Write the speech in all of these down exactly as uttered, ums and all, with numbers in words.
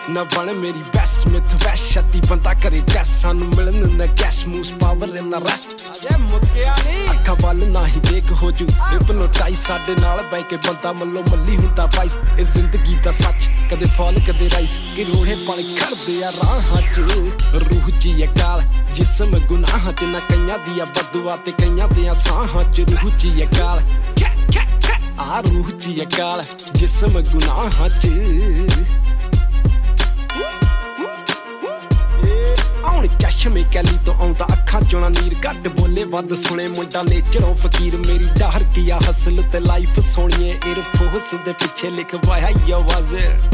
ਨਾ ਬਣ ਮੇਰੀ ਬੈਸ ਮਿੱਥ ਵੈਸ਼ਤੀ ਬੰਦਾ ਕਰੇ ਟੈਸ ਸਾਨੂੰ ਮਿਲਣ ਨਾ ਕੈਸ਼ ਮੂਸ ਪਾਵਰ ਇਨ ਦਾ ਰੈਸਟ ਅਜੇ ਮੁੱਕਿਆ ਨਹੀਂ ਅੱਖਾਂ ਵੱਲ ਨਾ ਹੀ ਦੇਖ ਹੋ ਜੂ ਹਿਪਨੋਟਾਈਜ਼ ਸਾਡੇ ਨਾਲ ਬਹਿ ਕੇ ਬੰਦਾ ਮੱਲੋ ਮੱਲੀ ਹੁੰਦਾ ਵਾਈਸ ਇਹ ਜ਼ਿੰਦਗੀ ਦਾ ਸੱਚ ਕਦੇ ਫਾਲ ਕਦੇ ਰਾਈਸ ਕਿ ਰੋੜੇ ਪਲ ਖੜਦੇ ਆ ਰਾਹਾਂ ਚ ਰੂਹ ਚ ਅਕਾਲ ਜਿਸਮ ਗੁਨਾਹਾਂ ਚ ਨਾ ਕਈਆਂ ਦੀਆਂ ਬਦਦੁਆ ਤੇ ਕਈਆਂ ਦੀਆਂ ਸਾਹਾਂ ਚ ਰੂਹ ਚ ਅਕਾਲ ਆ ਰੂਹ ਚ ਅਕਾਲ ਜਿਸਮ ਗੁਨਾਹਾਂ ਚ ਆਉਣ ਚਸ਼ਮੇ ਕੈਲੀ ਤੋਂ ਆਉਂਦਾ ਅੱਖਾਂ ਚੋਂ ਨਾ ਨੀਰ ਘੱਟ ਬੋਲੇ ਵੱਧ ਸੁਣੇ ਮੁੰਡਾ ਨੇਚਰੋਂ ਫਕੀਰ ਮੇਰੀ ਡਾਹਰ ਕੀਆ ਹਸਲ ਤੇ ਲਾਈਫ ਸੋਹਣੀਏ ਏਅਰਫੋਰਸ ਦੇ ਪਿੱਛੇ ਲਿਖਵਾਇਆ ਯਵਾਜ਼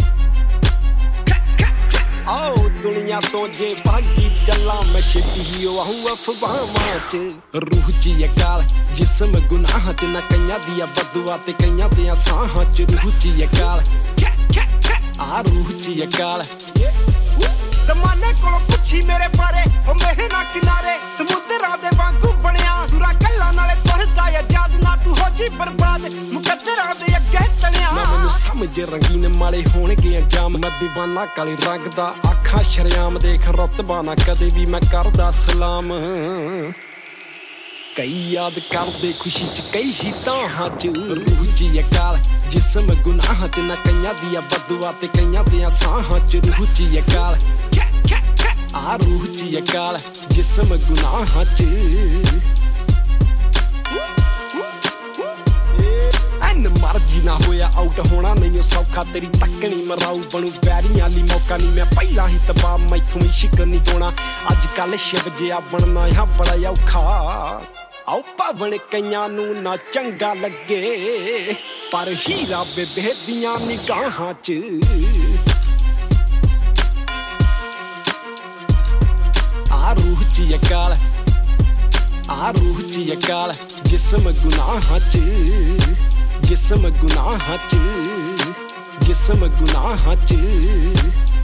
ਆਓ ਦੁਨੀਆ ਤੋਂ ਜੇ ਭਾਗੀ ਚੱਲਾਂ ਮੈਂ ਛੇਤੀ ਹੀ ਆਊਂ ਅਫਵਾਹਾਂ ਚ ਰੂਹ ਚ ਅਕਾਲ ਜਿਸਮ ਗੁਨਾਹਾਂ ਚ ਨਾ ਕਈਆਂ ਦੀਆਂ ਬਦਦੁਆ ਤੇ ਕਈਆਂ ਦੀਆਂ ਸਾਹਾਂ ਚ ਰੂਹ ਚ ਅਕਾਲ ਆ ਰੂਹ ਚ ਅਕਾਲ ਜ਼ਮਾਨੇ ਕੋਲੋਂ ਪੁੱਛੀ ਮੇਰੇ ਬਾਰੇ ਉਹ ਮੇਰੇ ਨਾਲ ਕਿਨਾਰੇ ਸਮੁੰਦਰਾਂ ਦੇ ਵਾਂਗੂ ਬਣਿਆ ਦੂਰਾ ਗੱਲਾਂ ਨਾਲੇ ਤੁਰਦਾ ਆਜ਼ਾਦ ਨਾ ਤੂੰ ਹੋ ਜੀ ਬਰਬਾਦ ਮੁਕੱਦਰਾਂ ਦੇ ਅੱਗੇ ਟਲਿਆ ਨਾ ਮੈਨੂੰ ਸਮਝ ਰੰਗੀਨ ਮਾਲੇ ਹੋਣਗੇ ਅੰਜਾਮ ਮੈਂ دیਵਾਨਾ ਕਾਲੇ ਰੰਗ ਦਾ ਅੱਖਾਂ ਸ਼ਰਿਆਮ ਦੇਖ ਰੁਤਬਾ ਨਾ ਕਦੇ ਵੀ ਮੈਂ ਕਰਦਾ ਸਲਾਮ ਕਈ ਯਾਦ ਕਰਦੇ ਖੁਸ਼ੀ ਚ ਕਈ ਹੀ ਤਾਹਾਂ ਚ ਰੂਹ ਚ ਅਕਾਲ ਜਿਸਮ ਗੁਨਾਹਾਂ ਚ ਨਾ ਕਈਆਂ ਦੀਆਂ ਬਦਦੁਆ ਤੇ ਕਈਆਂ ਦੀਆਂ ਸਾਹਾਂ ਚ ਰੂਹ ਚ ਅਕਾਲ ਆ ਰੂਹ ਚ ਅਕਾਲ ਜਿਸਮ ਗੁਨਾਹਾਂ ਚ ਐਨ ਮਰਜੀ ਨਾ ਹੋਇਆ ਆਊਟ ਹੋਣਾ ਨਹੀਂ ਸੌਖਾ ਤੇਰੀ ਤੱਕਣੀ ਮਰਾਊ ਬਣੂ ਵੈਰੀਆਂ ਲਈ ਮੌਕਾ ਨਹੀਂ ਮੈਂ ਪਹਿਲਾਂ ਹੀ ਤਬਾਹ ਮੈਥੋਂ ਇਸ਼ਕ ਨਹੀਂ ਹੋਣਾ ਅੱਜ ਕੱਲ ਸ਼ਿਵ ਜਿਹਾ ਬਣਨਾ ਆ ਬੜਾ ਔਖਾ ਆਓ ਭਾਵਣ ਕਈਆਂ ਨੂੰ ਨਾ ਚੰਗਾ ਲੱਗੇ ਪਰ ਹੀਰਾ ਬੇਬੇ ਦੀਆਂ ਨਿਗਾਹਾਂ ਚ ਆ ਰੂਹ ਚ ਅਕਾਲ ਆ ਰੂਹ ਚ ਅਕਾਲ ਜਿਸਮ ਗੁਨਾਹਾਂ ਚ ਜਿਸਮ ਗੁਨਾਹਾਂ ਚ ਜਿਸਮ ਗੁਨਾਹਾਂ ਚ